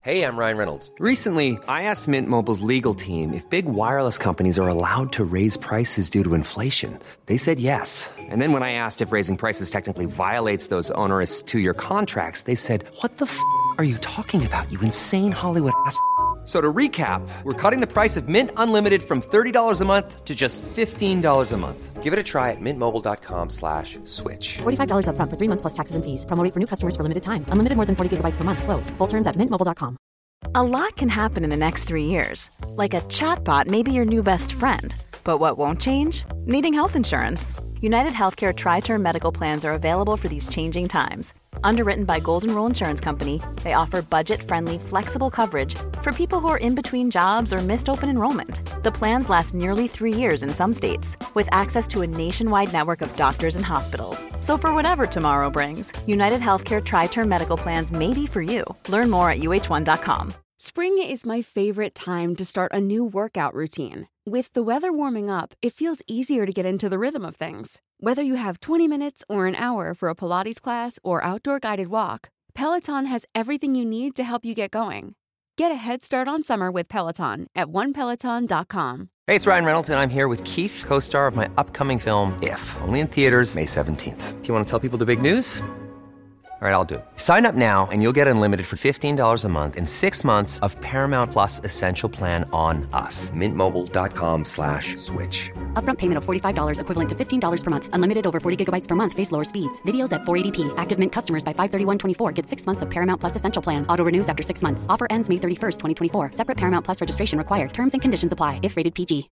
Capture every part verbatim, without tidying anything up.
Hey, I'm Ryan Reynolds. Recently, I asked Mint Mobile's legal team if big wireless companies are allowed to raise prices due to inflation. They said yes. And then when I asked if raising prices technically violates those onerous two-year contracts, they said, "What the f*** are you talking about, you insane Hollywood ass f- So to recap, we're cutting the price of Mint Unlimited from thirty dollars a month to just fifteen dollars a month. Give it a try at mintmobile.com slash switch. forty-five dollars up front for three months plus taxes and fees. Promo rate for new customers for limited time. Unlimited more than forty gigabytes per month. Slows full terms at mint mobile dot com. A lot can happen in the next three years. Like a chatbot may be your new best friend. But what won't change? Needing health insurance. United Healthcare Tri-Term Medical Plans are available for these changing times. Underwritten by Golden Rule Insurance Company, they offer budget-friendly, flexible coverage for people who are in between jobs or missed open enrollment. The plans last nearly three years in some states, with access to a nationwide network of doctors and hospitals. So for whatever tomorrow brings, United Healthcare Tri-Term Medical Plans may be for you. Learn more at U H one dot com. Spring is my favorite time to start a new workout routine. With the weather warming up, it feels easier to get into the rhythm of things. Whether you have twenty minutes or an hour for a Pilates class or outdoor guided walk, Peloton has everything you need to help you get going. Get a head start on summer with Peloton at one peloton dot com. Hey, it's Ryan Reynolds, and I'm here with Keith, co-star of my upcoming film, If, only in theaters May seventeenth. Do you want to tell people the big news? All right, I'll do it. Sign up now and you'll get unlimited for fifteen dollars a month and six months of Paramount Plus Essential Plan on us. Mintmobile.com slash switch. Upfront payment of forty-five dollars equivalent to fifteen dollars per month. Unlimited over forty gigabytes per month. Face lower speeds. Videos at four eighty p. Active Mint customers by five thirty-one twenty-four get six months of Paramount Plus Essential Plan. Auto renews after six months. Offer ends May thirty-first, twenty twenty-four. Separate Paramount Plus registration required. Terms and conditions apply if rated P G.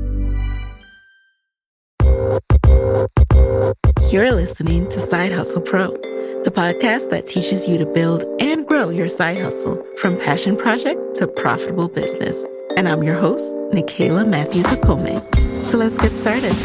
You're listening to Side Hustle Pro, the podcast that teaches you to build and grow your side hustle from passion project to profitable business. And I'm your host, Nicaila Matthews Okome. So let's get started.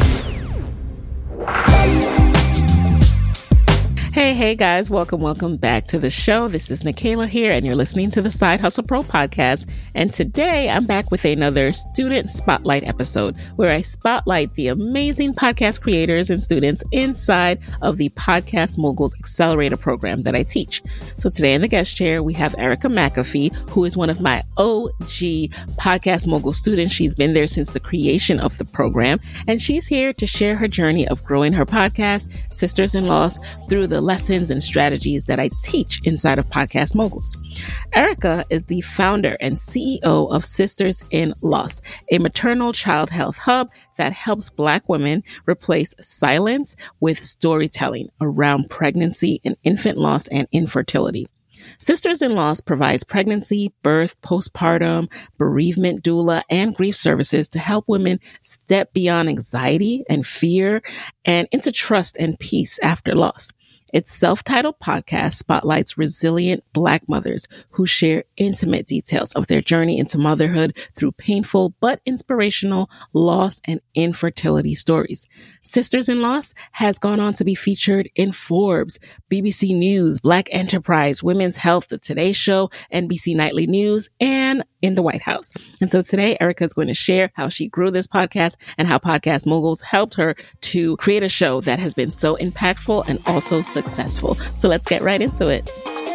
Hey, hey guys, welcome, welcome back to the show. This is Nicaila here, and you're listening to the Side Hustle Pro podcast. And today I'm back with another student spotlight episode where I spotlight the amazing podcast creators and students inside of the Podcast Moguls Accelerator program that I teach. So today in the guest chair, we have Erica McAfee, who is one of my O G Podcast Mogul students. She's been there since the creation of the program, and she's here to share her journey of growing her podcast, Sisters in Loss, through the lessons and strategies that I teach inside of Podcast Moguls. Erica is the founder and C E O of Sisters in Loss, a maternal child health hub that helps Black women replace silence with storytelling around pregnancy and infant loss and infertility. Sisters in Loss provides pregnancy, birth, postpartum, bereavement doula, and grief services to help women step beyond anxiety and fear and into trust and peace after loss. Its self-titled podcast spotlights resilient Black mothers who share intimate details of their journey into motherhood through painful but inspirational loss and infertility stories. Sisters in Loss has gone on to be featured in Forbes, B B C News, Black Enterprise, Women's Health, The Today Show, N B C Nightly News, and in the White House. And so today, Erica is going to share how she grew this podcast and how Podcast Moguls helped her to create a show that has been so impactful and also successful. So let's get right into it.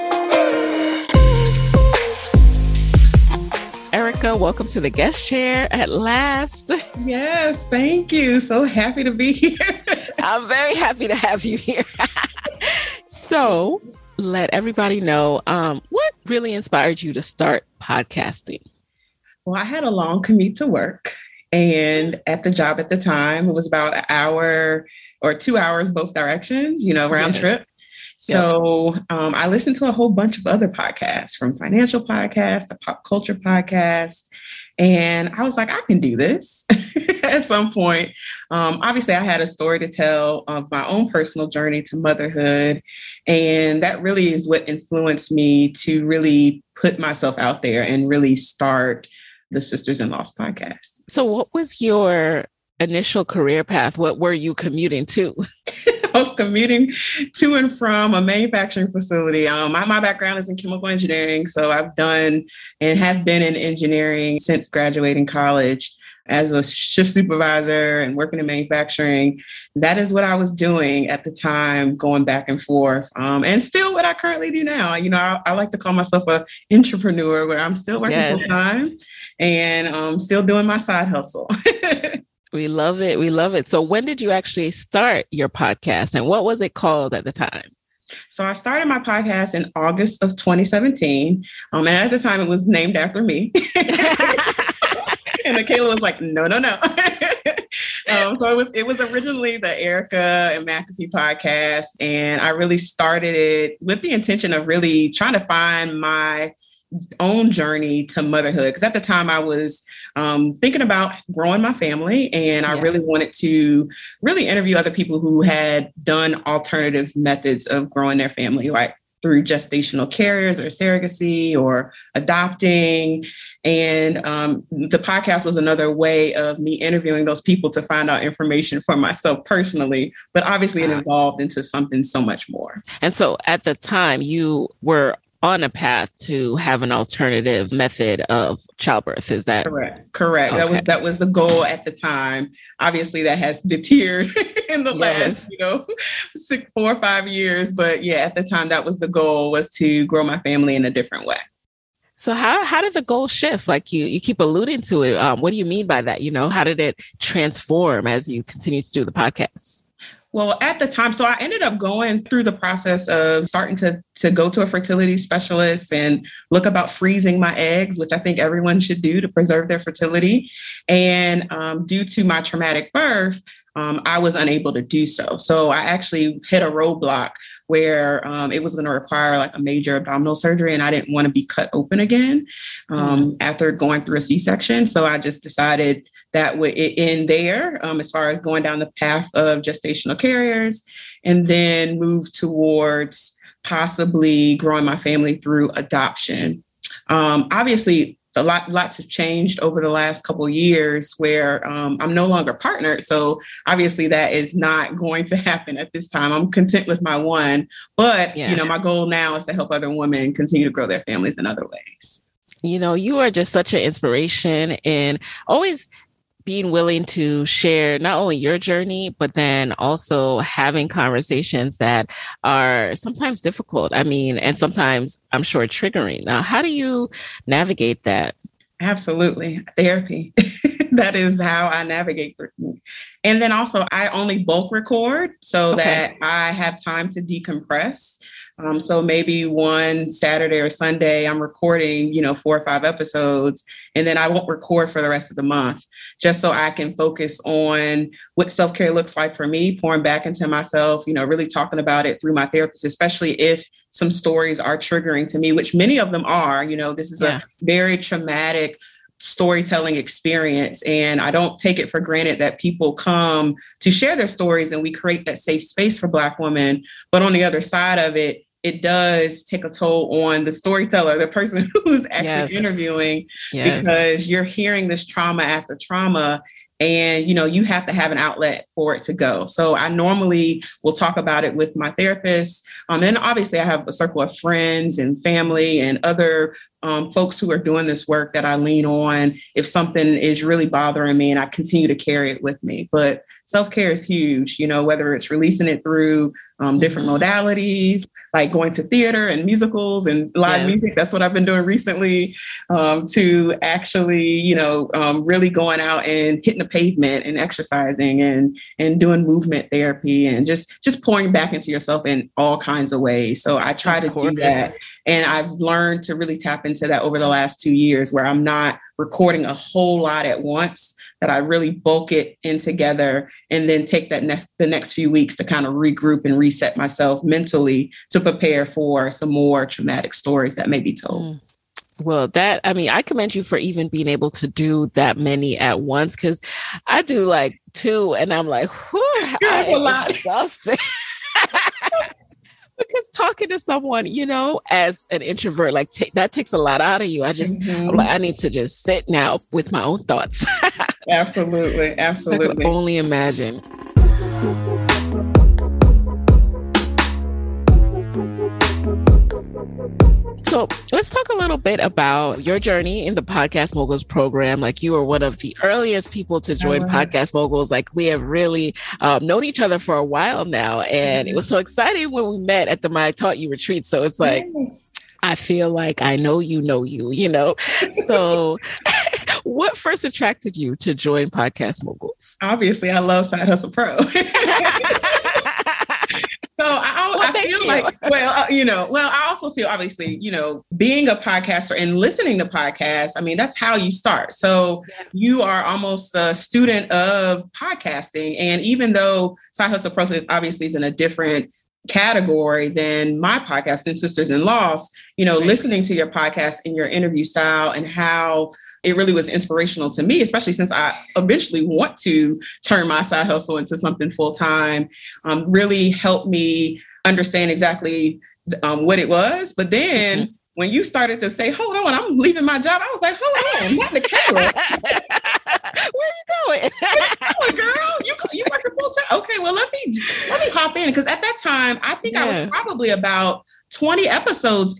Erica, welcome to the guest chair at last. Yes, thank you. So happy to be here. I'm very happy to have you here. So let everybody know um, what really inspired you to start podcasting. Well, I had a long commute to work, and at the job at the time, it was about an hour or two hours both directions, you know, round yeah. trip. So um, I listened to a whole bunch of other podcasts, from financial podcasts to pop culture podcasts. And I was like, I can do this at some point. Um, obviously, I had a story to tell of my own personal journey to motherhood. And that really is what influenced me to really put myself out there and really start the Sisters in Loss podcast. So what was your initial career path? What were you commuting to? I was commuting to and from a manufacturing facility. Um, my, my background is in chemical engineering, so I've done and have been in engineering since graduating college. as a shift supervisor and working in manufacturing. That is what I was doing at the time, going back and forth, um, and still what I currently do now. You know, I, I like to call myself an entrepreneur, where I'm still working Yes. full time and um, still doing my side hustle. We love it. We love it. So when did you actually start your podcast, and what was it called at the time? So I started my podcast in August of twenty seventeen. Um, and at the time it was named after me. And Michaela was like, no, no, no. um, so it was, it was originally the Erica and McAfee podcast. And I really started it with the intention of really trying to find my own journey to motherhood. Because at the time I was um, thinking about growing my family, and I yeah. really wanted to really interview other people who had done alternative methods of growing their family, like through gestational carriers or surrogacy or adopting. And um, the podcast was another way of me interviewing those people to find out information for myself personally, but obviously it evolved into something so much more. And so at the time you were on a path to have an alternative method of childbirth. Is that correct? Correct. Okay. That was that was the goal at the time. Obviously, that has deteriored in the yes. last, you know, six, four or five years. But yeah, at the time, that was the goal, was to grow my family in a different way. So how how did the goal shift? Like you you keep alluding to it. Um, what do you mean by that? You know, how did it transform as you continue to do the podcast? Well, at the time, so I ended up going through the process of starting to, to go to a fertility specialist and look about freezing my eggs, which I think everyone should do to preserve their fertility. And um, due to my traumatic birth, um, I was unable to do so. So I actually hit a roadblock where um, it was going to require like a major abdominal surgery, and I didn't want to be cut open again um, mm. after going through a C-section. So I just decided that would end there um, as far as going down the path of gestational carriers, and then move towards possibly growing my family through adoption. Um, obviously, a lot, lots have changed over the last couple of years where um, I'm no longer partnered. So obviously that is not going to happen at this time. I'm content with my one, but yeah. you know, my goal now is to help other women continue to grow their families in other ways. You know, you are just such an inspiration, and always being willing to share not only your journey, but then also having conversations that are sometimes difficult. I mean, and sometimes I'm sure triggering. Now, how do you navigate that? Absolutely. Therapy. That is how I navigate through. And then also I only bulk record so okay. that I have time to decompress. Um, so maybe one Saturday or Sunday, I'm recording, you know, four or five episodes, and then I won't record for the rest of the month, just so I can focus on what self-care looks like for me, pouring back into myself, you know, really talking about it through my therapist, especially if some stories are triggering to me, which many of them are. You know, this is yeah. a very traumatic storytelling experience. And I don't take it for granted that people come to share their stories and we create that safe space for Black women. But on the other side of it, it does take a toll on the storyteller, the person who's actually yes. interviewing, yes. because you're hearing this trauma after trauma. And, you know, you have to have an outlet for it to go. So I normally will talk about it with my therapist. Um, and obviously I have a circle of friends and family and other um, folks who are doing this work that I lean on if something is really bothering me, and I continue to carry it with me. But self-care is huge, you know, whether it's releasing it through um, different modalities, like going to theater and musicals and live yes. music. That's what I've been doing recently, um, to actually, you know, um, really going out and hitting the pavement and exercising and and doing movement therapy and just just pouring back into yourself in all kinds of ways. So I try to do that. And I've learned to really tap into that over the last two years where I'm not recording a whole lot at once, that I really bulk it in together and then take that next the next few weeks to kind of regroup and reset myself mentally to prepare for some more traumatic stories that may be told. Mm. Well, that, I mean, I commend you for even being able to do that many at once, because I do like two and I'm like, whew, I am a lot exhausted. Because talking to someone, you know, as an introvert, like t- that takes a lot out of you. I just, mm-hmm. I'm like, I need to just sit now with my own thoughts. Absolutely. Absolutely. I could only imagine. So So let's talk a little bit about your journey in the Podcast Moguls program. Like, you were one of the earliest people to join oh, wow. Podcast Moguls. Like, we have really um, known each other for a while now. And mm-hmm. it was so exciting when we met at the My I Taught You retreat. So it's like, yes. I feel like I know you know you, you know? So what first attracted you to join Podcast Moguls? Obviously, I love Side Hustle Pro. So I, well, I feel you. like, well, uh, you know, well, I also feel obviously, you know, being a podcaster and listening to podcasts, I mean, that's how you start. So yeah. you are almost a student of podcasting. And even though Side Hustle Pro obviously is in a different category than my podcast and Sisters in Loss, you know, right. listening to your podcast and your interview style and how it really was inspirational to me, especially since I eventually want to turn my side hustle into something full time, um, really helped me understand exactly um, what it was. But then mm-hmm. when you started to say, hold on, I'm leaving my job, I was like, hold on, not the camera. Where are you going? Where you going, girl? You, you working full time? Okay, well, let me, let me hop in. Because at that time, I think yeah. I was probably about twenty episodes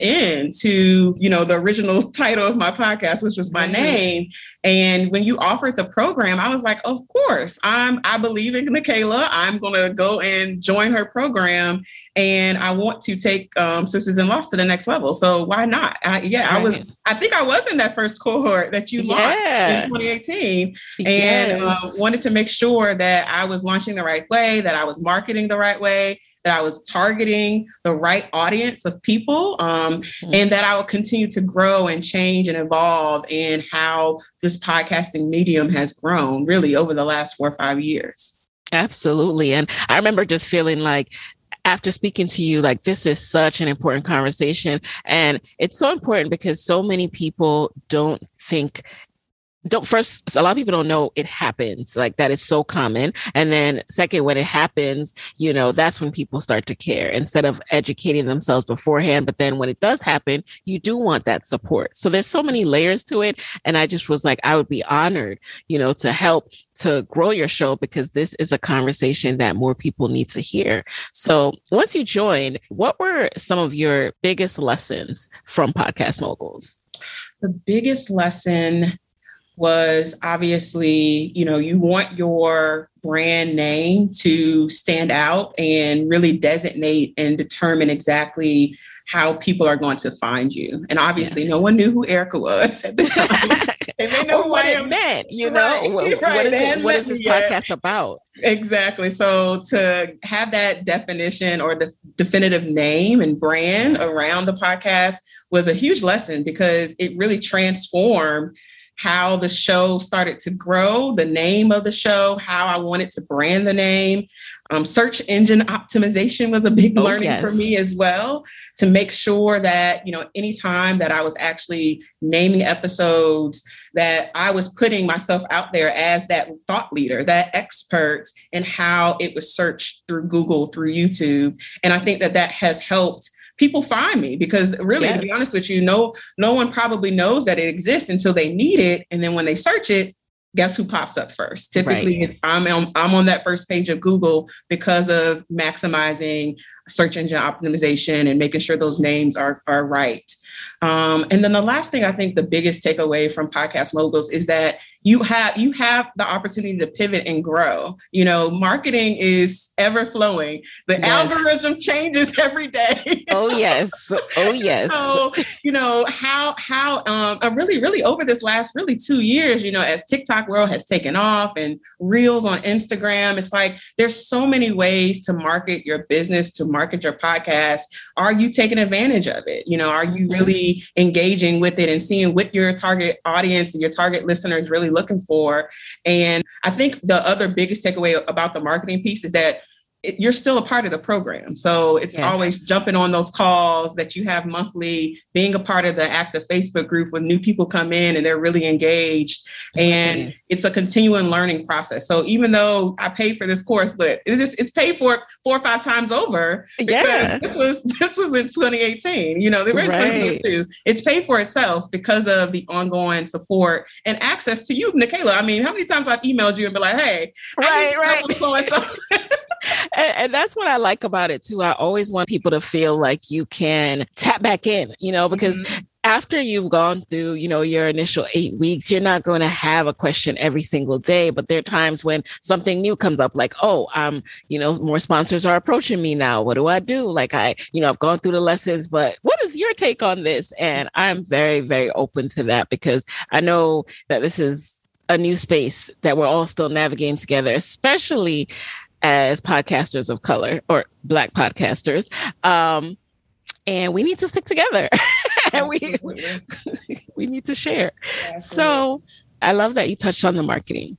into, you know, the original title of my podcast, which was my mm-hmm. name. And when you offered the program, I was like, of course, I'm, I believe in Nicaila. I'm going to go and join her program. And I want to take um, Sisters in Loss to the next level. So why not? I, yeah, right. I was, I think I was in that first cohort that you launched yeah. in twenty eighteen and yes. uh, wanted to make sure that I was launching the right way, that I was marketing the right way, that I was targeting the right audience of people, um, mm-hmm. and that I will continue to grow and change and evolve in how this podcasting medium has grown really over the last four or five years. Absolutely. And I remember just feeling like, after speaking to you, like, this is such an important conversation. And it's so important because so many people don't think Don't first, a lot of people don't know it happens, like that it's so common. And then second, when it happens, you know, that's when people start to care instead of educating themselves beforehand. But then when it does happen, you do want that support. So there's so many layers to it. And I just was like, I would be honored, you know, to help to grow your show because this is a conversation that more people need to hear. So once you joined, what were some of your biggest lessons from Podcast Moguls? The biggest lesson was obviously, you know, you want your brand name to stand out and really designate and determine exactly how people are going to find you. And obviously, yes. no one knew who Erica was at the time. They may know what it meant, you know, right, what, right. what is it, what is this yet. podcast about? Exactly. So to have that definition or the definitive name and brand around the podcast was a huge lesson because it really transformed how the show started to grow, the name of the show, how I wanted to brand the name. Um, search engine optimization was a big oh, learning yes. for me as well, to make sure that, you know, anytime that I was actually naming episodes, that I was putting myself out there as that thought leader, that expert in how it was searched through Google, through YouTube. And I think that that has helped people find me because really, yes. to be honest with you, no, no one probably knows that it exists until they need it. And then when they search it, guess who pops up first? Typically, right. it's I'm on, I'm on that first page of Google because of maximizing search engine optimization and making sure those names are, are right. Um, and then the last thing I think the biggest takeaway from Podcast Moguls is that you have you have the opportunity to pivot and grow. You know, marketing is ever flowing. The yes. algorithm changes every day. Oh, yes. Oh, yes. So, you know, how how um, uh, really, really over this last really two years, you know, as TikTok world has taken off and Reels on Instagram, it's like there's so many ways to market your business, to market your podcast. Are you taking advantage of it? You know, are you really engaging with it and seeing what your target audience and your target listeners really looking for? And I think the other biggest takeaway about the marketing piece is that it, you're still a part of the program. So it's yes. always jumping on those calls that you have monthly, being a part of the active Facebook group when new people come in and they're really engaged. And mm-hmm. it's a continuing learning process. So even though I paid for this course, but it is, it's paid for four or five times over. Yeah. This was this was in twenty eighteen. You know, they were in right. twenty twenty-two. It's paid for itself because of the ongoing support and access to you, Nicaila. I mean, how many times I've emailed you and be like, hey, right, right. And, and that's what I like about it too. I always want people to feel like you can tap back in, you know, because mm-hmm. after you've gone through, you know, your initial eight weeks, you're not going to have a question every single day. But there are times when something new comes up, like, oh, um, you know, more sponsors are approaching me now. What do I do? Like I, you know, I've gone through the lessons, but what is your take on this? And I'm very, very open to that because I know that this is a new space that we're all still navigating together, especially as podcasters of color or Black podcasters. Um, and we need to stick together and we, we need to share. Absolutely. So I love that you touched on the marketing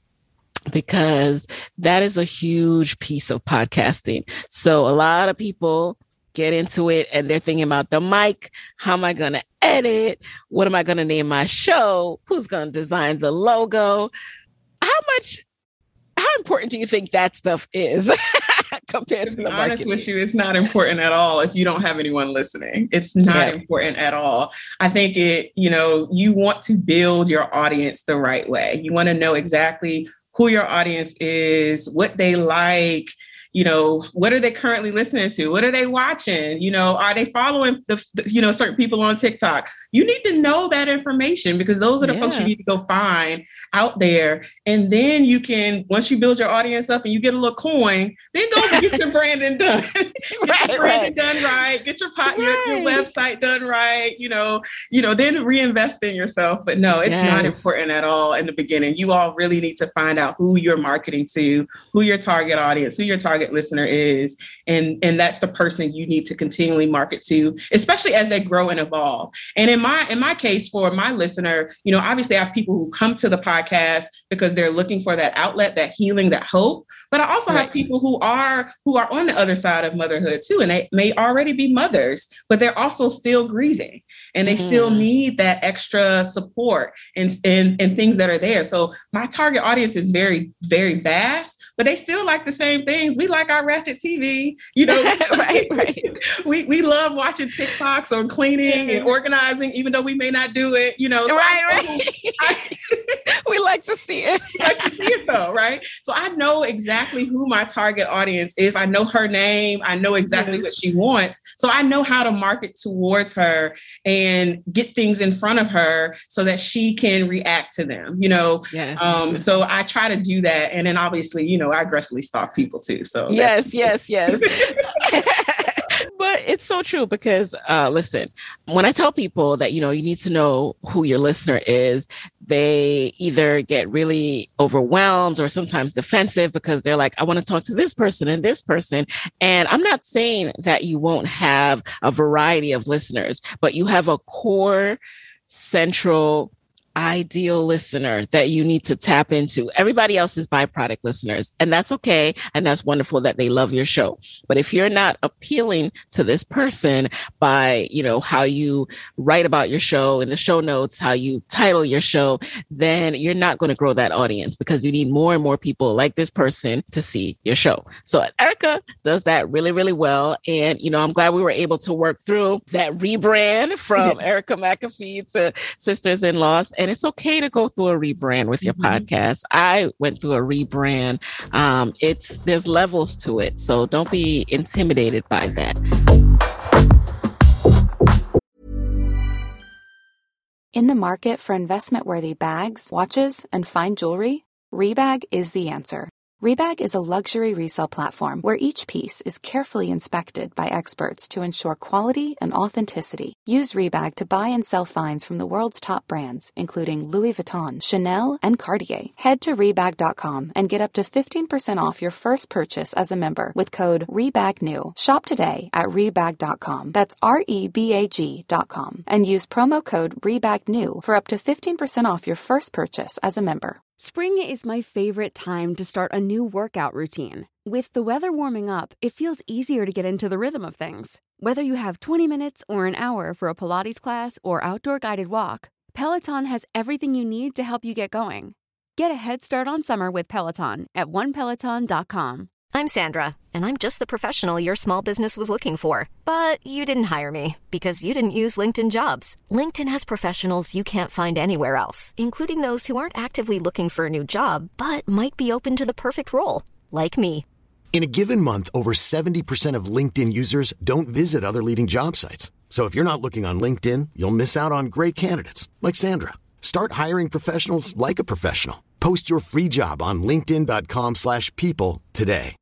because that is a huge piece of podcasting. So a lot of people get into it and they're thinking about the mic. How am I going to edit? What am I going to name my show? Who's going to design the logo? How much How important do you think that stuff is compared to, to the marketing? Honest with you, it's not important at all if you don't have anyone listening. It's not yeah. important at all. I think it, you know, you want to build your audience the right way. You want to know exactly who your audience is, what they like. You know, what are they currently listening to? What are they watching? You know, are they following, the, the, you know, certain people on TikTok? You need to know that information because those are the yeah. folks you need to go find out there. And then you can, once you build your audience up and you get a little coin, then go get your branding done. get right, your branding right. done right. Get your, pot, right. your, your website done right. You know, you know, then reinvest in yourself. But no, it's yes. not important at all in the beginning. You all really need to find out who you're marketing to, who your target audience, who your target listener is. And, and that's the person you need to continually market to, especially as they grow and evolve. And in my, in my case, for my listener, you know, obviously I have people who come to the podcast because they're looking for that outlet, that healing, that hope. But I also right. have people who are, who are on the other side of motherhood too. And they may already be mothers, but they're also still grieving and they mm. still need that extra support and, and, and things that are there. So my target audience is very, very vast, but they still like the same things. We like our Ratchet T V, you know, right, right. we, we love watching TikToks on cleaning and organizing, even though we may not do it, you know. So right, I, right. I, we like to see it. We like to see it though, right? So I know exactly who my target audience is. I know her name. I know exactly yes. what she wants. So I know how to market towards her and get things in front of her so that she can react to them, you know. Yes. Um, so I try to do that. And then obviously, you know, I aggressively stalk people too. So yes, yes, yes. But it's so true because, uh, listen, when I tell people that, you know, you need to know who your listener is, they either get really overwhelmed or sometimes defensive because they're like, I want to talk to this person and this person. And I'm not saying that you won't have a variety of listeners, but you have a core central ideal listener that you need to tap into. Everybody else is byproduct listeners, and that's okay. And that's wonderful that they love your show. But if you're not appealing to this person by, you know, how you write about your show in the show notes, how you title your show, then you're not going to grow that audience because you need more and more people like this person to see your show. So Erica does that really, really well. And, you know, I'm glad we were able to work through that rebrand from Erica McAfee to Sisters in Loss. And it's okay to go through a rebrand with your mm-hmm. podcast. I went through a rebrand. Um, it's there's levels to it. So don't be intimidated by that. In the market for investment-worthy bags, watches, and fine jewelry, Rebag is the answer. Rebag is a luxury resale platform where each piece is carefully inspected by experts to ensure quality and authenticity. Use Rebag to buy and sell finds from the world's top brands, including Louis Vuitton, Chanel, and Cartier. Head to Rebag dot com and get up to fifteen percent off your first purchase as a member with code REBAGNEW. Shop today at Rebag dot com. That's R E B A G dot com. And use promo code REBAGNEW for up to fifteen percent off your first purchase as a member. Spring is my favorite time to start a new workout routine. With the weather warming up, it feels easier to get into the rhythm of things. Whether you have twenty minutes or an hour for a Pilates class or outdoor guided walk, Peloton has everything you need to help you get going. Get a head start on summer with Peloton at one peloton dot com. I'm Sandra, and I'm just the professional your small business was looking for. But you didn't hire me because you didn't use LinkedIn Jobs. LinkedIn has professionals you can't find anywhere else, including those who aren't actively looking for a new job, but might be open to the perfect role, like me. In a given month, over seventy percent of LinkedIn users don't visit other leading job sites. So if you're not looking on LinkedIn, you'll miss out on great candidates like Sandra. Start hiring professionals like a professional. Post your free job on linkedin.com slash people today.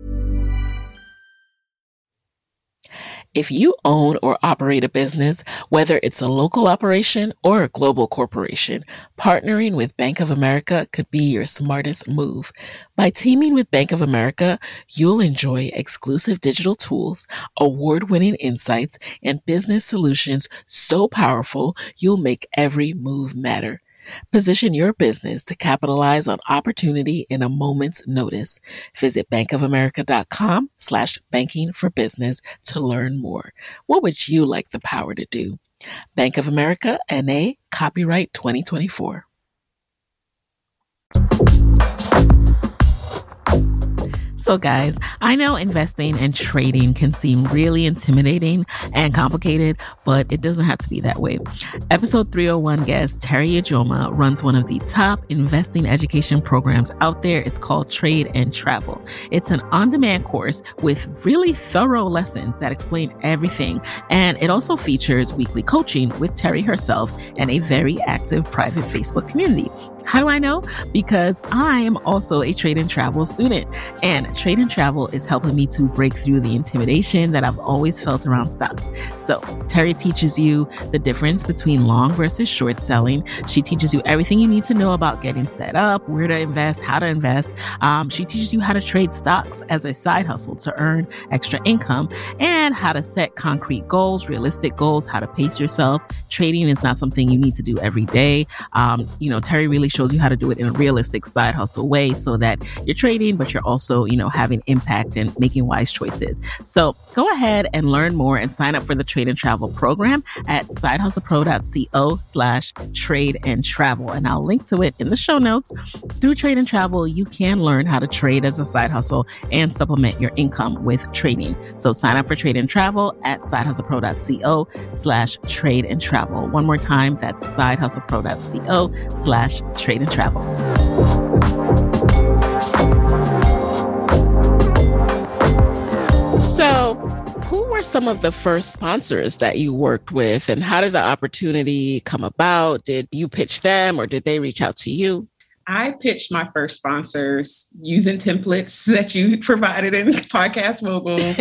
If you own or operate a business, whether it's a local operation or a global corporation, partnering with Bank of America could be your smartest move. By teaming with Bank of America, you'll enjoy exclusive digital tools, award-winning insights, and business solutions so powerful you'll make every move matter. Position your business to capitalize on opportunity in a moment's notice. Visit bankofamerica.com slash banking for business to learn more. What would you like the power to do? Bank of America, N A, copyright twenty twenty-four. So guys, I know investing and trading can seem really intimidating and complicated, but it doesn't have to be that way. Episode three oh one guest Terry Ijoma runs one of the top investing education programs out there. It's called Trade and Travel. It's an on-demand course with really thorough lessons that explain everything. And it also features weekly coaching with Terry herself and a very active private Facebook community. How do I know? Because I am also a Trade and Travel student, and Trade and Travel is helping me to break through the intimidation that I've always felt around stocks. So Terry teaches you the difference between long versus short selling. She teaches you everything you need to know about getting set up, where to invest, how to invest. Um, she teaches you how to trade stocks as a side hustle to earn extra income, and how to set concrete goals, realistic goals, how to pace yourself. Trading is not something you need to do every day. Um, you know, Terry really shows you how to do it in a realistic side hustle way so that you're trading, but you're also, you know, having impact and making wise choices. So go ahead and learn more and sign up for the Trade and Travel program at sidehustlepro.co slash trade and travel. And I'll link to it in the show notes. Through Trade and Travel, you can learn how to trade as a side hustle and supplement your income with trading. So sign up for Trade and Travel at sidehustlepro.co slash trade and travel. One more time, that's sidehustlepro.co slash trade and travel. So, who were some of the first sponsors that you worked with, and how did the opportunity come about? Did you pitch them or did they reach out to you? I pitched my first sponsors using templates that you provided in Podcast Moguls,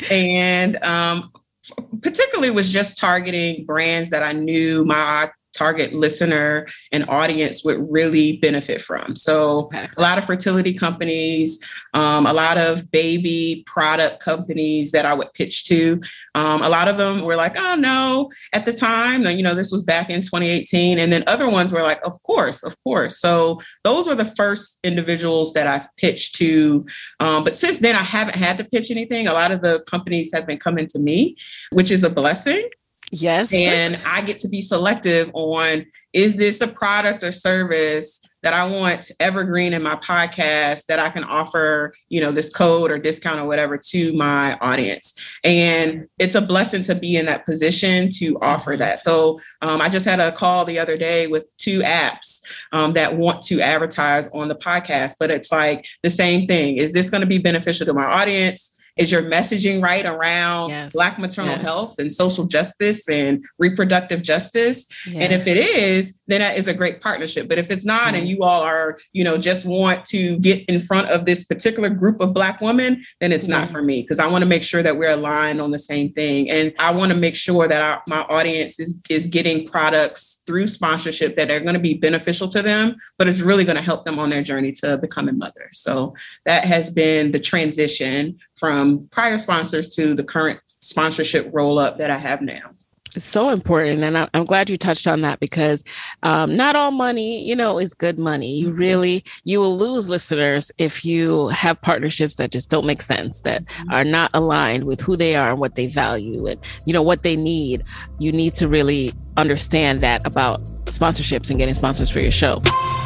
and um, particularly was just targeting brands that I knew my target listener and audience would really benefit from. So okay. a lot of fertility companies, um, a lot of baby product companies that I would pitch to. Um, a lot of them were like, oh, no, at the time, you know, this was back in twenty eighteen. And then other ones were like, of course, of course. So those were the first individuals that I've pitched to. Um, but since then, I haven't had to pitch anything. A lot of the companies have been coming to me, which is a blessing. Yes. And I get to be selective on, is this a product or service that I want evergreen in my podcast that I can offer, you know, this code or discount or whatever to my audience. And it's a blessing to be in that position to offer that. So um, I just had a call the other day with two apps um, that want to advertise on the podcast, but it's like the same thing. Is this going to be beneficial to my audience? Is your messaging right around yes, Black maternal yes. health and social justice and reproductive justice? Yeah. And if it is, then that is a great partnership. But if it's not, mm. and you all are, you know, just want to get in front of this particular group of Black women, then it's mm. not for me, because I want to make sure that we're aligned on the same thing. And I want to make sure that our, my audience is, is getting products through sponsorship that are going to be beneficial to them, but it's really going to help them on their journey to becoming mothers. So that has been the transition from prior sponsors to the current sponsorship roll up that I have now. It's so important. And I'm glad you touched on that, because um, not all money, you know, is good money. You really, you will lose listeners if you have partnerships that just don't make sense, that are not aligned with who they are and what they value and, you know, what they need. You need to really understand that about sponsorships and getting sponsors for your show.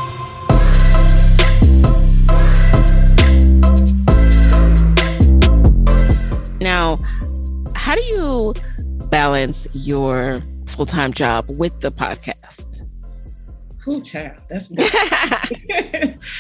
Now, how do you balance your full-time job with the podcast? Cool, child. That's good.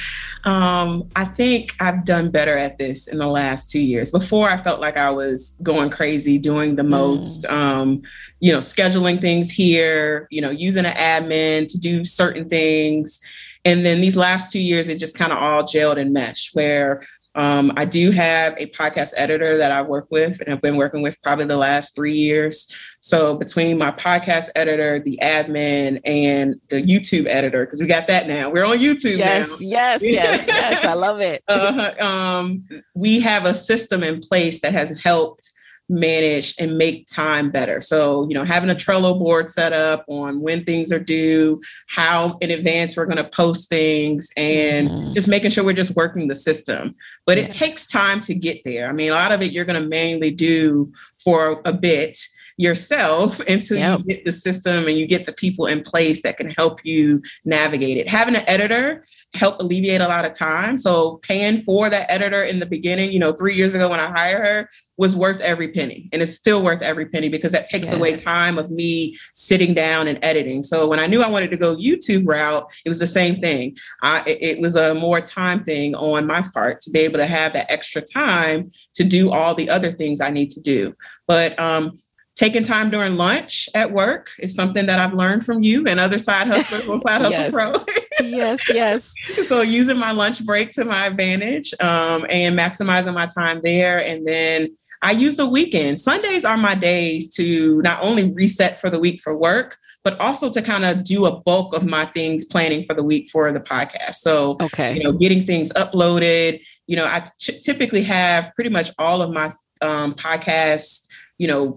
Um, I think I've done better at this in the last two years. Before, I felt like I was going crazy, doing the most, mm. um, you know, scheduling things here, you know, using an admin to do certain things. And then these last two years, it just kind of all gelled and meshed where Um, I do have a podcast editor that I work with and I've been working with probably the last three years. So between my podcast editor, the admin, and the YouTube editor, because we got that now. We're on YouTube yes, now. Yes, yes, yes. I love it. uh, um, we have a system in place that has helped manage and make time better. So, you know, having a Trello board set up on when things are due, how in advance we're going to post things, and mm. just making sure we're just working the system. But yes. It takes time to get there. I mean, a lot of it you're going to manually do for a bit yourself until yep. you get the system and you get the people in place that can help you navigate it. Having an editor helped alleviate a lot of time. So paying for that editor in the beginning, you know, three years ago when I hired her, was worth every penny. And it's still worth every penny because that takes yes. away time of me sitting down and editing. So when I knew I wanted to go YouTube route, it was the same thing. I, it was a more time thing on my part to be able to have that extra time to do all the other things I need to do. But um, taking time during lunch at work is something that I've learned from you and other side hustlers on Side Hustle yes. Pro. yes, yes. So using my lunch break to my advantage um, and maximizing my time there. And then I use the weekend. Sundays are my days to not only reset for the week for work, but also to kind of do a bulk of my things planning for the week for the podcast. So, okay. you know, getting things uploaded, you know, I t- typically have pretty much all of my um, podcasts, you know,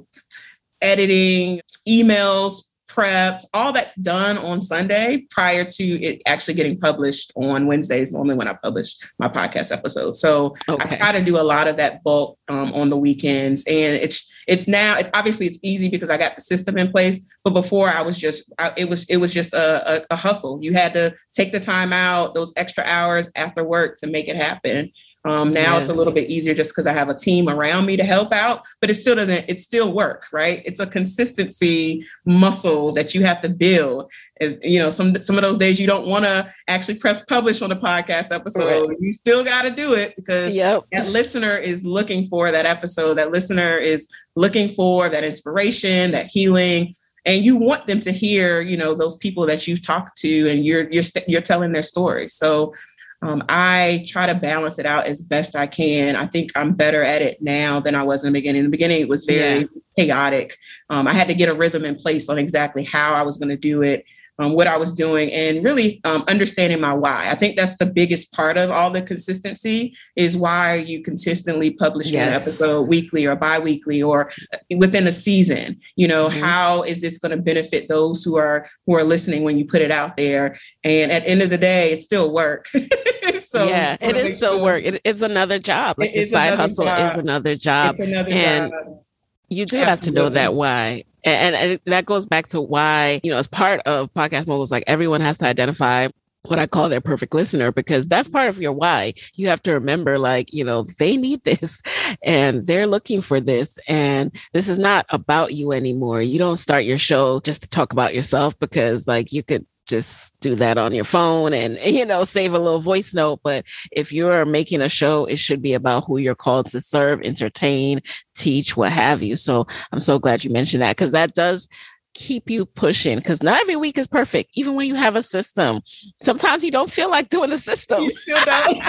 editing, emails, prepped, all that's done on Sunday prior to it actually getting published on Wednesdays, normally when I publish my podcast episode. So okay. I try to do a lot of that bulk um, on the weekends. And it's it's now, it, obviously it's easy because I got the system in place. But before I was just, I, it was it was just a, a, a hustle. You had to take the time out, those extra hours after work to make it happen. Um, now yes. it's a little bit easier just because I have a team around me to help out, but it still doesn't, it still work, right? It's a consistency muscle that you have to build. As, you know, some, some of those days you don't want to actually press publish on a podcast episode. Right. You still got to do it because yep. that listener is looking for that episode. That listener is looking for that inspiration, that healing. And you want them to hear, you know, those people that you've talked to and you're, you're, you're telling their story. So Um, I try to balance it out as best I can. I think I'm better at it now than I was in the beginning. In the beginning, it was very yeah. chaotic. Um, I had to get a rhythm in place on exactly how I was going to do it, um, what I was doing, and really um, understanding my why. I think that's the biggest part of all the consistency is why are you consistently publishing yes. an episode weekly or biweekly or within a season? You know, mm-hmm. how is this going to benefit those who are who are listening when you put it out there? And at the end of the day, it's still work. So yeah, it is still sure. work. It, it's another job. Like the side hustle job. is another job. It's another and job. You do Absolutely. have to know that why. And, and that goes back to why, you know, as part of Podcast Moguls, like everyone has to identify what I call their perfect listener, because that's part of your why. You have to remember, like, you know, they need this and they're looking for this. And this is not about you anymore. You don't start your show just to talk about yourself because like you could just do that on your phone and, you know, save a little voice note. But if you're making a show, it should be about who you're called to serve, entertain, teach, what have you. So I'm so glad you mentioned that because that does keep you pushing because not every week is perfect. Even when you have a system, sometimes you don't feel like doing the system. You still don't.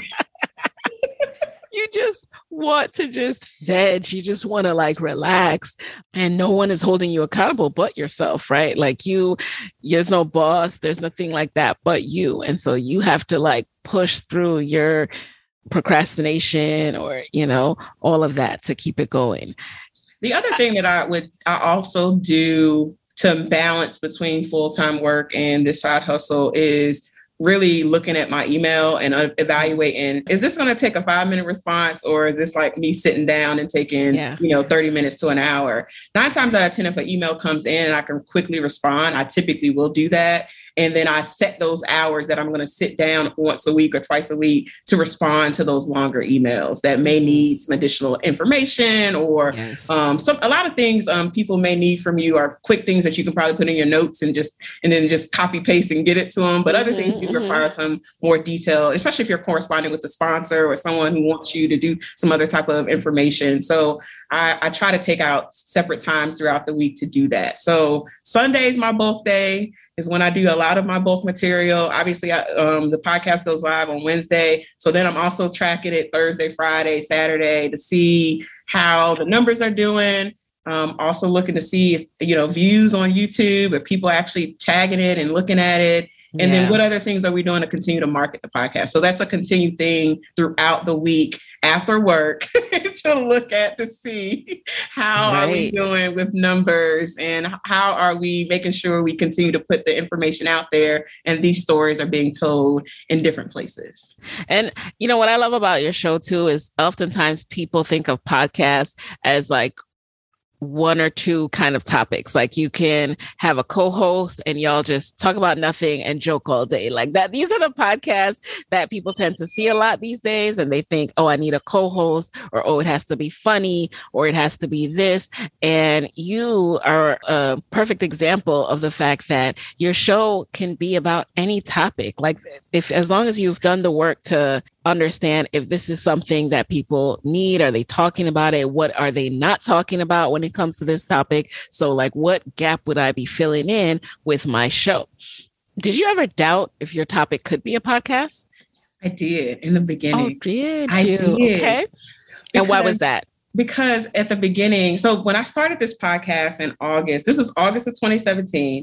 You just want to just veg. You just want to like relax and no one is holding you accountable but yourself, right? Like you, there's no boss, there's nothing like that but you. And so you have to like push through your procrastination or, you know, all of that to keep it going. The other thing that I would, I also do to balance between full-time work and this side hustle is really looking at my email and uh, evaluating, is this going to take a five minute response or is this like me sitting down and taking, yeah. you know, thirty minutes to an hour? Nine times out of ten, if an email comes in and I can quickly respond, I typically will do that. And then I set those hours that I'm going to sit down once a week or twice a week to respond to those longer emails that may need some additional information or yes. um, some, a lot of things um, people may need from you are quick things that you can probably put in your notes and just and then just copy paste and get it to them. But other mm-hmm, things do mm-hmm. require some more detail, especially if you're corresponding with the sponsor or someone who wants you to do some other type of information. So I, I try to take out separate times throughout the week to do that. So Sunday is my bulk day, is when I do a lot of my bulk material. Obviously, I, um, the podcast goes live on Wednesday. So then I'm also tracking it Thursday, Friday, Saturday to see how the numbers are doing. Um, also looking to see if, you know, views on YouTube, if people are actually tagging it and looking at it. And yeah. then what other things are we doing to continue to market the podcast? So that's a continued thing throughout the week after work to look at to see how right. are we doing with numbers and how are we making sure we continue to put the information out there and these stories are being told in different places. And, you know, what I love about your show, too, is oftentimes people think of podcasts as like one or two kind of topics. Like you can have a co-host and y'all just talk about nothing and joke all day like that. These are the podcasts that people tend to see a lot these days. And they think, oh, I need a co-host, or, oh, it has to be funny, or it has to be this. And you are a perfect example of the fact that your show can be about any topic. Like if, as long as you've done the work to understand if this is something that people need, are they talking about it? What are they not talking about when it comes to this topic? So like, what gap would I be filling in with my show? Did you ever doubt if your topic could be a podcast? I did in the beginning. Oh, did I you? Did. Okay. Because, and why was that? Because at the beginning, so when I started this podcast in August, this was August of twenty seventeen,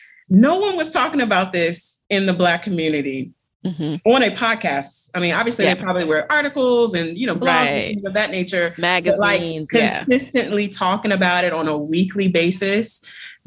no one was talking about this in the Black community. Mm-hmm. On a podcast. I mean, obviously yeah. they probably were articles and, you know, blogs right. and things of that nature. Magazines. But like consistently yeah. talking about it on a weekly basis.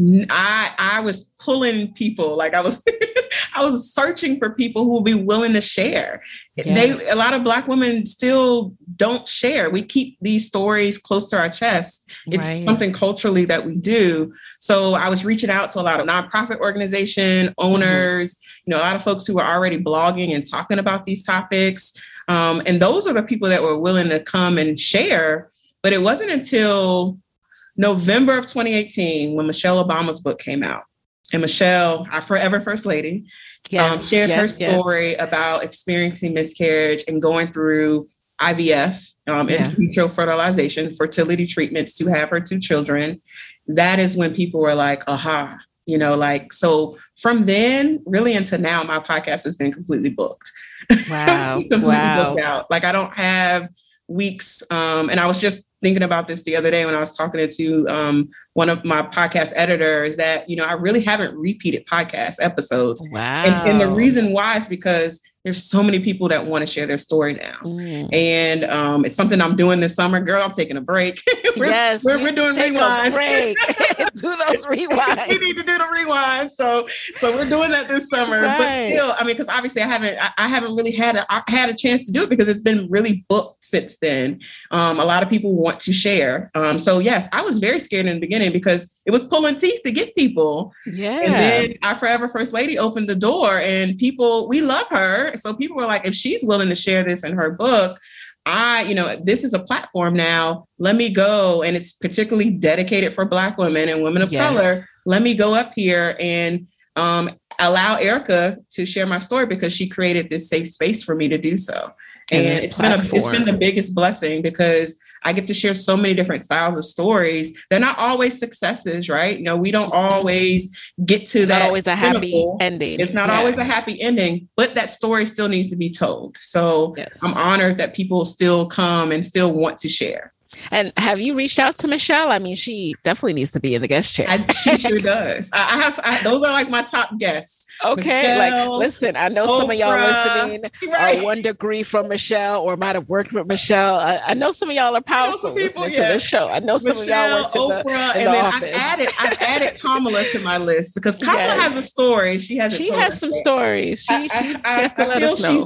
I I was pulling people, like I was I was searching for people who would be willing to share. Yeah. They a lot of Black women still don't share. We keep these stories close to our chests. It's right. something culturally that we do. So I was reaching out to a lot of nonprofit organization owners, mm-hmm. you know, a lot of folks who are already blogging and talking about these topics. Um, and those are the people that were willing to come and share. But it wasn't until November of twenty eighteen, when Michelle Obama's book came out. And Michelle, our forever First Lady, yes, um, shared yes, her story yes. about experiencing miscarriage and going through I V F, um, yeah. in vitro fertilization, fertility treatments to have her two children. That is when people were like, aha, you know, like, so from then really into now, my podcast has been completely booked. Wow. completely wow. booked out. Like I don't have weeks. Um, and I was just thinking about this the other day when I was talking to um, one of my podcast editors that, you know, I really haven't repeated podcast episodes. Wow. And, and the reason why is because there's so many people that want to share their story now. Mm. And um, it's something I'm doing this summer. Girl, I'm taking a break. we're, yes. We're, we're doing take rewinds. A break. Do those rewinds. We need to do the rewind. So so we're doing that this summer. Right. But still, I mean, because obviously I haven't I, I haven't really had a, I had a chance to do it because it's been really booked since then. Um, a lot of people want to share. Um, so yes, I was very scared in the beginning because it was pulling teeth to get people. Yeah. And then our forever First Lady opened the door and people, we love her. So people were like, if she's willing to share this in her book, I, you know, this is a platform now. Let me go. And it's particularly dedicated for Black women and women of yes. color. Let me go up here and um, allow Erica to share my story because she created this safe space for me to do so. And, and it's, been a, it's been the biggest blessing because I get to share so many different styles of stories. They're not always successes, right? You know, we don't always get to it's that. Not always a happy pinnacle. ending. It's not yeah. always a happy ending, but that story still needs to be told. So yes. I'm honored that people still come and still want to share. And have you reached out to Michelle? I mean, she definitely needs to be in the guest chair. I, she sure does. I, I have I, those are like my top guests. Okay, Michelle, like listen, I know Oprah, some of y'all listening right. are one degree from Michelle or might have worked with Michelle. I, I know some of y'all are powerful people, listening yeah. to this show. I know some Michelle, of y'all worked in Oprah, the, in and the then office. I've added, I've added Kamala to my list because Kamala yes. has a story. She has. She has some stories. She, I, she, I, she has to I, let I us know. She,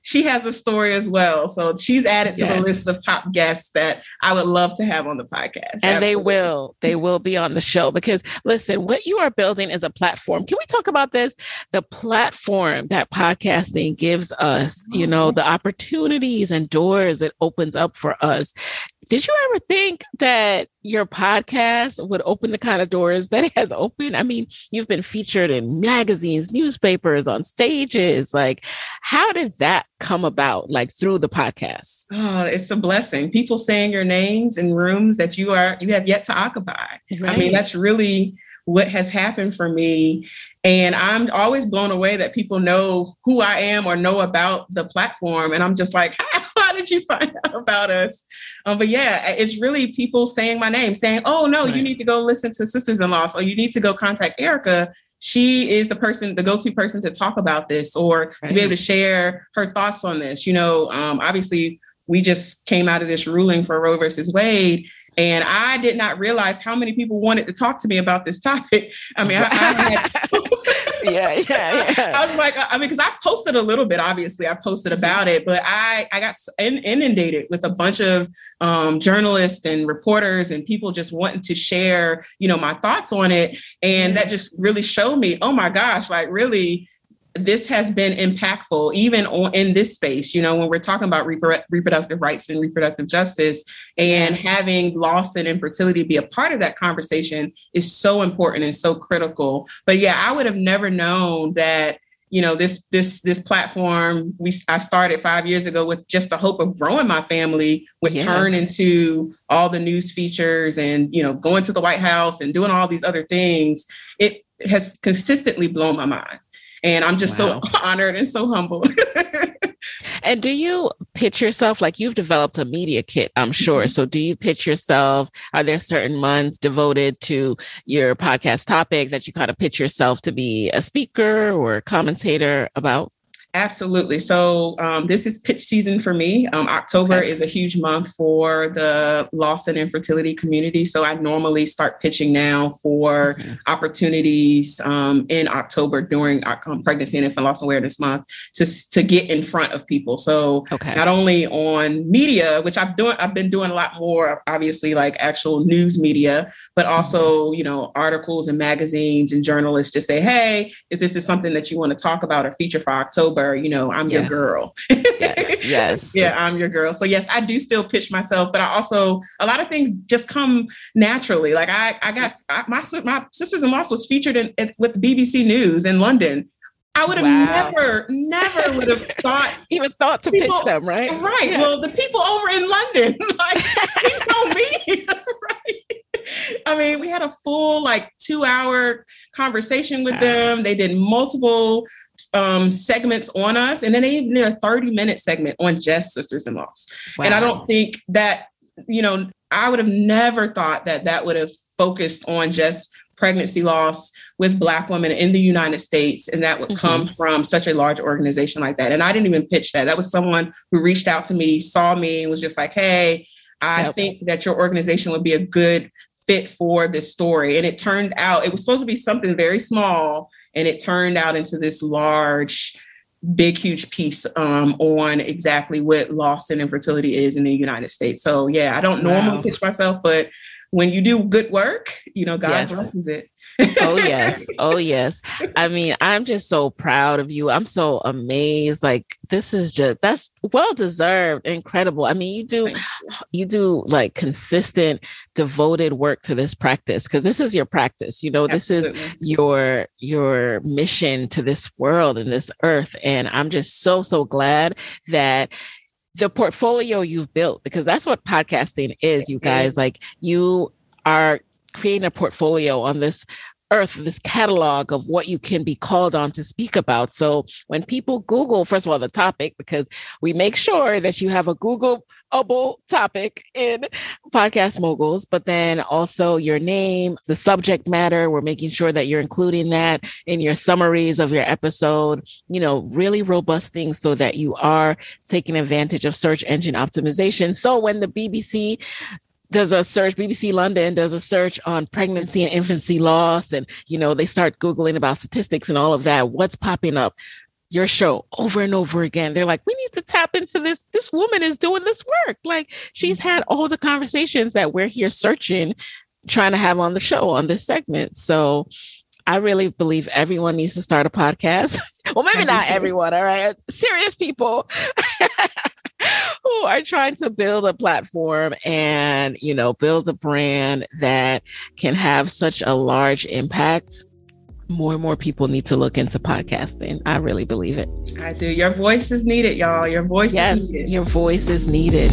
she has a story as well. So she's added to yes. the list of top guests that I would love to have on the podcast. And Absolutely. they will, they will be on the show because listen, what you are building is a platform. Can we talk about this? The platform that podcasting gives us, you know, the opportunities and doors it opens up for us. Did you ever think that your podcast would open the kind of doors that it has opened? I mean, you've been featured in magazines, newspapers, on stages. Like, how did that come about, like through the podcast? Oh, it's a blessing. People saying your names in rooms that you are, you have yet to occupy. Right. I mean, that's really what has happened for me. And I'm always blown away that people know who I am or know about the platform. And I'm just like, how, how did you find out about us? Um, but yeah, it's really people saying my name, saying, oh, no, right. you need to go listen to Sisters-in-Law, or you need to go contact Erica. She is the person, the go-to person to talk about this, or right. to be able to share her thoughts on this. You know, um, obviously, we just came out of this ruling for Roe versus Wade. And I did not realize how many people wanted to talk to me about this topic. I mean, I, I had, yeah, yeah, yeah. I was like, I mean, because I posted a little bit, obviously I posted about it, but I, I got inundated with a bunch of um, journalists and reporters and people just wanting to share, you know, my thoughts on it. And that just really showed me, oh my gosh, like really, this has been impactful, even on, in this space, you know, when we're talking about repro- reproductive rights and reproductive justice, and having loss and infertility be a part of that conversation is so important and so critical. But yeah, I would have never known that, you know, this this this platform we I started five years ago with just the hope of growing my family would yeah. turn into all the news features and, you know, going to the White House and doing all these other things. It has consistently blown my mind. And I'm just wow. so honored and so humble. And do you pitch yourself, like you've developed a media kit, I'm sure. Mm-hmm. So do you pitch yourself? Are there certain months devoted to your podcast topic that you kind of pitch yourself to be a speaker or a commentator about? Absolutely. So um, this is pitch season for me. Um, October okay. is a huge month for the loss and infertility community. So I normally start pitching now for okay. opportunities um, in October during our um, Pregnancy and Infant Loss Awareness Month to, to get in front of people. So okay. not only on media, which I've doing, I've been doing a lot more, obviously, like actual news media, but also, mm-hmm. you know, articles and magazines and journalists just say, hey, if this is something that you want to talk about or feature for October, you know, I'm yes. your girl. yes, yes. Yeah, I'm your girl. So yes, I do still pitch myself, but I also, a lot of things just come naturally. Like I, I got, I, my my Sisters-in-Law was featured in, in, with B B C News in London. I would have wow. never, never would have thought, even thought to people, pitch them, right? Right. Yeah. Well, the people over in London, like, you know me, right? I mean, we had a full like two hour conversation with wow. them. They did multiple um, segments on us. And then they even did a thirty minute segment on just Sisters-in-Law. Wow. And I don't think that, you know, I would have never thought that that would have focused on just pregnancy loss with Black women in the United States. And that would mm-hmm. come from such a large organization like that. And I didn't even pitch that. That was someone who reached out to me, saw me and was just like, hey, I yep. think that your organization would be a good fit for this story. And it turned out, it was supposed to be something very small. And it turned out into this large, big, huge piece um, on exactly what loss and infertility is in the United States. So yeah, I don't normally wow. pitch myself, but when you do good work, you know, God yes. blesses it. Oh, yes. Oh, yes. I mean, I'm just so proud of you. I'm so amazed. Like, this is just, that's well-deserved, incredible. I mean, you do, you. you do like consistent, devoted work to this practice, because this is your practice. You know, Absolutely. This is your, your mission to this world and this earth. And I'm just so, so glad that the portfolio you've built, because that's what podcasting is, you guys, like you are creating a portfolio on this earth, this catalog of what you can be called on to speak about. So when people Google, first of all, the topic, because we make sure that you have a Googleable topic in Podcast Moguls, but then also your name, the subject matter, we're making sure that you're including that in your summaries of your episode, you know, really robust things so that you are taking advantage of search engine optimization. So when the B B C does a search, B B C London does a search on pregnancy and infancy loss, and, you know, they start Googling about statistics and all of that, what's popping up? your show over and over again. They're like, we need to tap into this. This woman is doing this work. Like she's had all the conversations that we're here searching, trying to have on the show, on this segment. So I really believe everyone needs to start a podcast. Well, maybe not everyone. All right. Serious people who are trying to build a platform and, you know, build a brand that can have such a large impact. More and more people need to look into podcasting. I really believe it. I do. Your voice is needed, y'all. Your voice yes, is needed. Your voice is needed.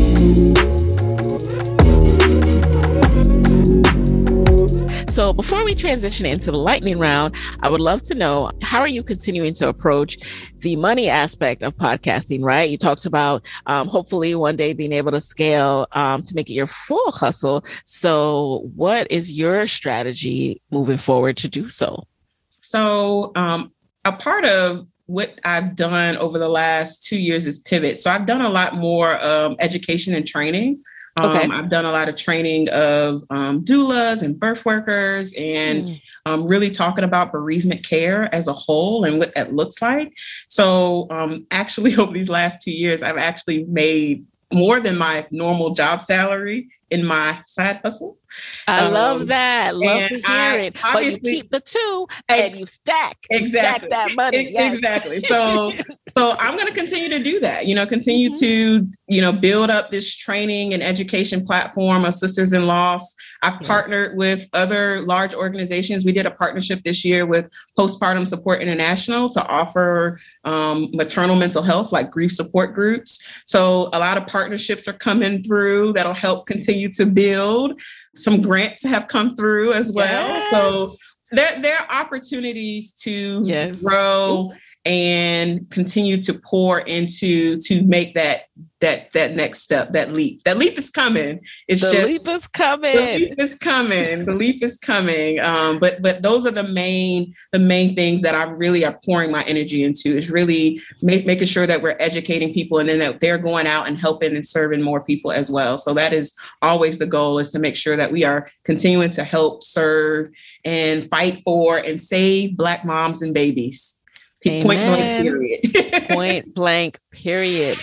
So before we transition into the lightning round, I would love to know, how are you continuing to approach the money aspect of podcasting, right? You talked about um, hopefully one day being able to scale um, to make it your full hustle. So what is your strategy moving forward to do so? So um, a part of what I've done over the last two years is pivot. So I've done a lot more um, education and training. Okay. Um, I've done a lot of training of um, doulas and birth workers and mm. um, really talking about bereavement care as a whole and what that looks like. So um, actually, over these last two years, I've actually made more than my normal job salary in my side hustle. I um, love that. Love to hear I, it. But you keep the two and you stack. Exactly. You stack that money. Yes. Exactly. So, so I'm going to continue to do that, you know, continue mm-hmm. to, you know, build up this training and education platform of Sisters in Loss. I've yes. partnered with other large organizations. We did a partnership this year with Postpartum Support International to offer um, maternal mental health, like grief support groups. So a lot of partnerships are coming through that'll help continue to build. Some grants have come through as well. Yes. So there, there are opportunities to yes. grow and continue to pour into, to make that, that, that next step, that leap. That leap is coming. It's the just, leap is coming. The leap is coming. The leap is coming. Um, but, but those are the main, the main things that I really are pouring my energy into, is really make, making sure that we're educating people, and then that they're going out and helping and serving more people as well. So that is always the goal, is to make sure that we are continuing to help serve and fight for and save Black moms and babies. Amen. Point blank, period. Point blank, period.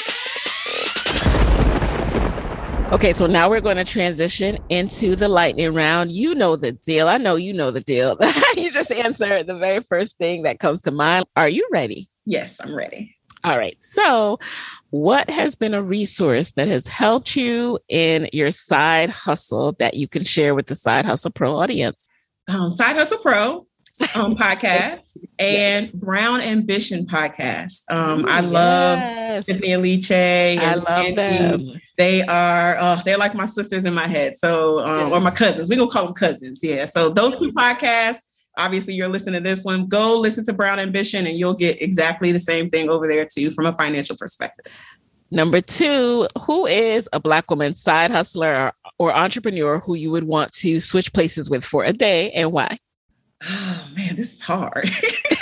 Okay, so now we're going to transition into the lightning round. You know the deal. I know you know the deal. You just answer the very first thing that comes to mind. Are you ready? Yes, I'm ready. All right. So what has been a resource that has helped you in your side hustle that you can share with the Side Hustle Pro audience? Um, Side Hustle Pro. Um, podcast and yes. Brown Ambition podcast. Um, I love yes. Tiffany Aliche. I love them. They are, uh, they're like my sisters in my head. So, um, yes. or my cousins. We're going to call them cousins. Yeah. So those two podcasts, obviously you're listening to this one, go listen to Brown Ambition and you'll get exactly the same thing over there too, from a financial perspective. Number two, who is a Black woman side hustler or, or entrepreneur who you would want to switch places with for a day, and why? Oh man, this is hard.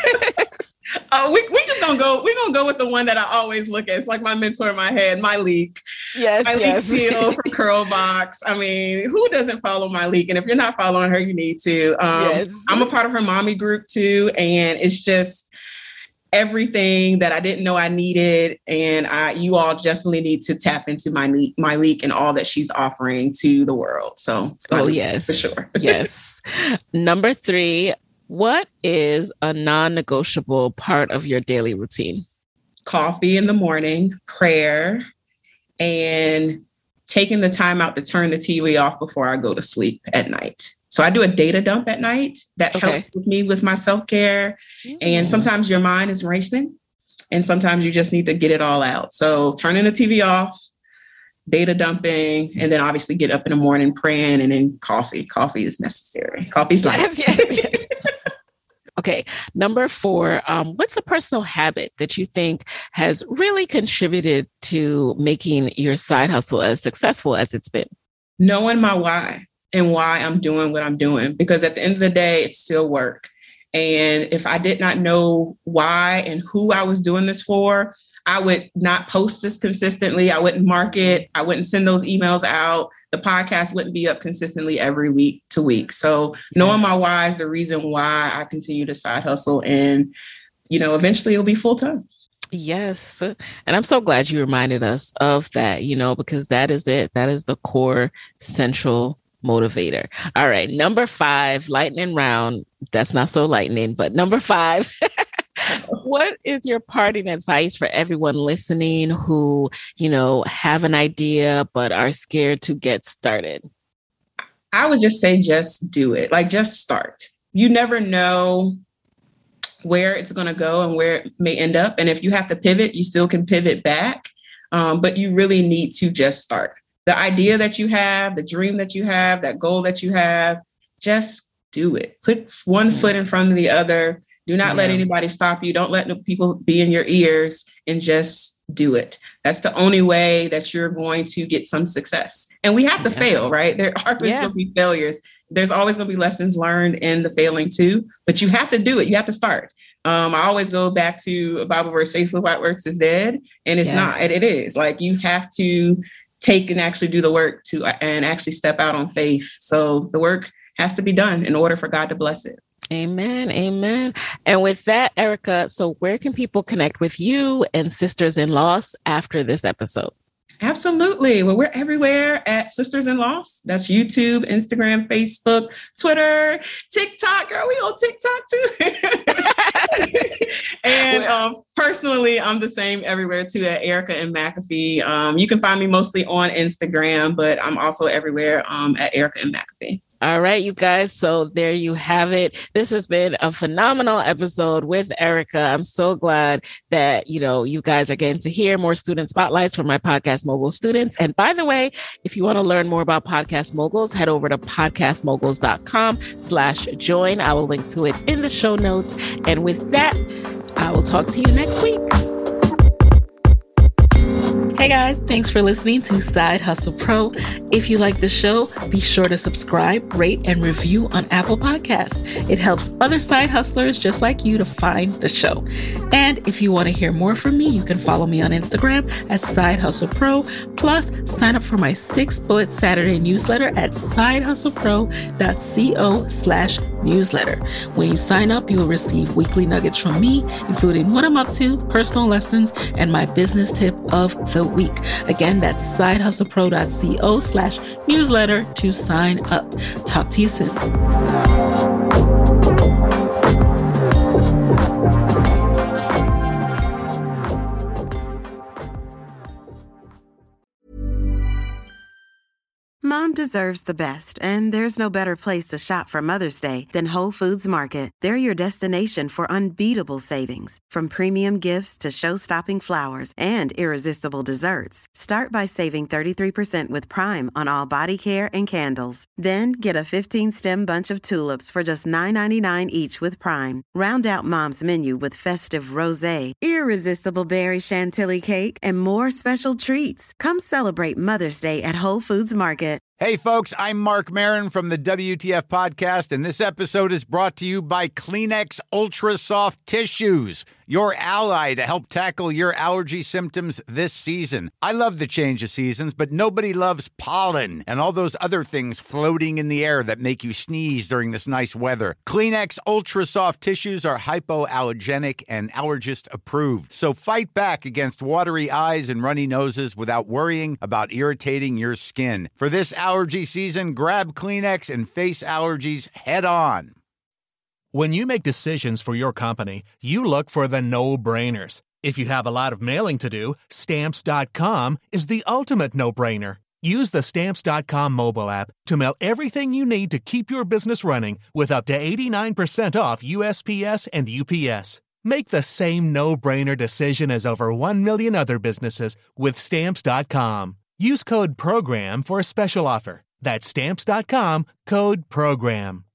uh, we we just gonna go. We're gonna go with the one that I always look at. It's like my mentor in my head, Myleik. Yes, yes. Myleik Teele from Curlbox. I mean, who doesn't follow Myleik? And if you're not following her, you need to. Um, yes. I'm a part of her mommy group too, and it's just everything that I didn't know I needed. And I, you all definitely need to tap into my Myleik and all that she's offering to the world. So, oh yes, for sure. Yes. Number three, what is a non-negotiable part of your daily routine? Coffee in the morning, prayer, and taking the time out to turn the T V off before I go to sleep at night. So I do a data dump at night that okay. helps with me with my self-care. Mm. And sometimes your mind is racing and sometimes you just need to get it all out. So turning the T V off, data dumping, and then obviously get up in the morning praying, and then coffee. Coffee is necessary. Coffee's life. Yes, yes, yes. Okay. Number four, um, what's a personal habit that you think has really contributed to making your side hustle as successful as it's been? Knowing my why and why I'm doing what I'm doing, because at the end of the day, it's still work. And if I did not know why and who I was doing this for, I would not post this consistently. I wouldn't market. I wouldn't send those emails out. The podcast wouldn't be up consistently every week to week. So knowing my why is the reason why I continue to side hustle and you know, eventually it'll be full time. Yes. And I'm so glad you reminded us of that, you know, because that is it. That is the core central motivator. All right. Number five, lightning round. That's not so lightning, but number five. What is your parting advice for everyone listening who, you know, have an idea but are scared to get started? I would just say, just do it. Like, just start. You never know where it's going to go and where it may end up. And if you have to pivot, you still can pivot back. Um, but you really need to just start. The idea that you have, the dream that you have, that goal that you have, just do it. Put one foot in front of the other. Do not yeah. let anybody stop you. Don't let people be in your ears, and just do it. That's the only way that you're going to get some success. And we have to yeah. fail, right? There are always yeah. going to be failures. There's always going to be lessons learned in the failing too, but you have to do it. You have to start. Um, I always go back to a Bible verse, faith without works is dead. And it's yes. not, it, it is like, you have to take and actually do the work to, and actually step out on faith. So the work has to be done in order for God to bless it. Amen. Amen. And with that, Erica, so where can people connect with you and Sisters in Loss after this episode? Absolutely. Well, we're everywhere at Sisters in Loss. That's YouTube, Instagram, Facebook, Twitter, TikTok. Girl, we on TikTok too. And um, personally, I'm the same everywhere too at Erica and McAfee. Um, you can find me mostly on Instagram, but I'm also everywhere um, at Erica and McAfee. All right, you guys. So there you have it. This has been a phenomenal episode with Erica. I'm so glad that, you know, you guys are getting to hear more student spotlights from my Podcast Mogul students. And by the way, if you want to learn more about Podcast Moguls, head over to podcastmoguls.com slash join. I will link to it in the show notes. And with that, I will talk to you next week. Hey guys, thanks for listening to Side Hustle Pro. If you like the show, be sure to subscribe, rate, and review on Apple Podcasts. It helps other side hustlers just like you to find the show. And if you want to hear more from me, you can follow me on Instagram at Side Hustle Pro. Plus, sign up for my Six Bullet Saturday newsletter at sidehustlepro.co slash newsletter. When you sign up, you will receive weekly nuggets from me, including what I'm up to, personal lessons, and my business tip of the week. Again, that's sidehustlepro.co slash newsletter to sign up. Talk to you soon. Mom deserves the best, and there's no better place to shop for Mother's Day than Whole Foods Market. They're your destination for unbeatable savings, from premium gifts to show-stopping flowers and irresistible desserts. Start by saving thirty-three percent with Prime on all body care and candles. Then get a fifteen-stem bunch of tulips for just nine ninety-nine each with Prime. Round out Mom's menu with festive rosé, irresistible berry chantilly cake, and more special treats. Come celebrate Mother's Day at Whole Foods Market. Hey, folks, I'm Mark Maron from the W T F Podcast, and this episode is brought to you by Kleenex Ultra Soft Tissues, your ally to help tackle your allergy symptoms this season. I love the change of seasons, but nobody loves pollen and all those other things floating in the air that make you sneeze during this nice weather. Kleenex Ultra Soft Tissues are hypoallergenic and allergist approved, so fight back against watery eyes and runny noses without worrying about irritating your skin. For this allergy season, grab Kleenex and face allergies head on. When you make decisions for your company, you look for the no-brainers. If you have a lot of mailing to do, Stamps dot com is the ultimate no-brainer. Use the Stamps dot com mobile app to mail everything you need to keep your business running with up to eighty-nine percent off U S P S and U P S. Make the same no-brainer decision as over one million other businesses with Stamps dot com. Use code PROGRAM for a special offer. That's Stamps dot com, code PROGRAM.